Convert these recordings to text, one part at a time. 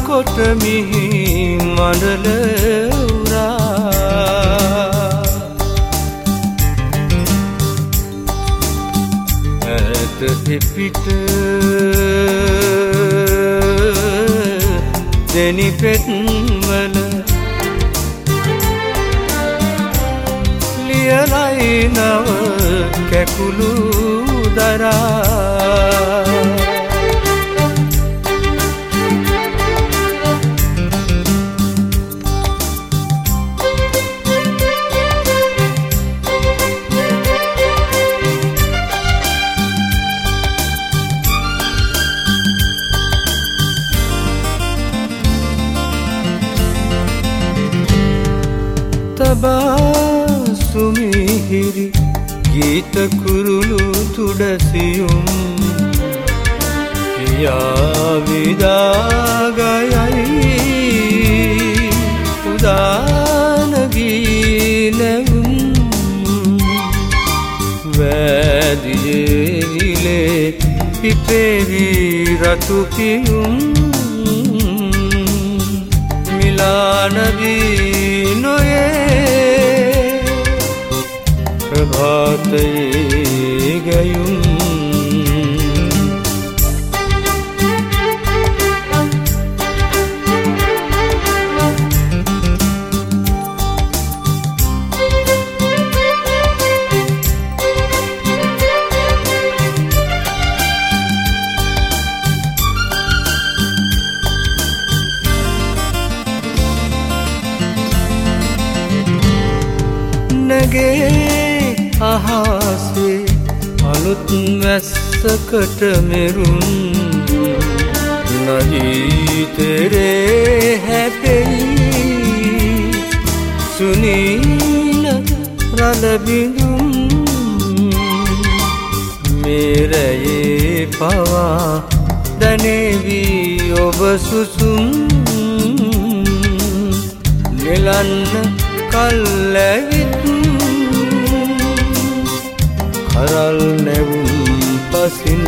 කොට මිහි මඩල උරා ඈත පිට දෙනි පෙත්වල ලියලයි නව කැකුළු දරා සුමිහිරි ගීත කුරුළු තුඩසියුම් කියා විදාගයයි උදාන ගීනවුම් වැදියේ පිපෙවි රතු පියුම් මිලානදී නොයේ ප්‍රභාතයේ ගයුම් නගේ අහසේ අලුත් වැස්සකට මෙරුන් නදී තෙරේ හැපෙයි සුනීල රළබිඳුම් මෙරයේ පවා දැනේවි ඔබ සුසුම් නෙලන්න කල්ලැවිත් කරල් නැවුම් පසින්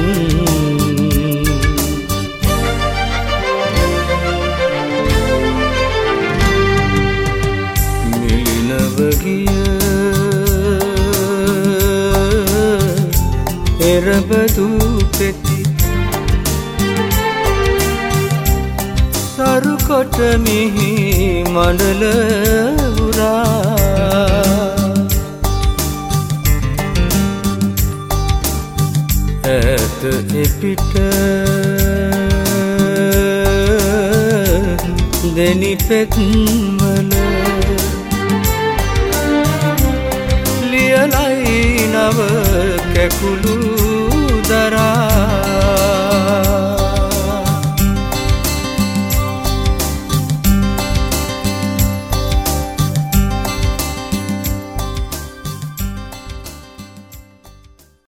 මිලිනව ගිය එරබදු පෙති සරු කොට මිහි මඩල උරා ඈත එපිට දෙනි පෙත්වල ලියලයි නව කැකුළු දරා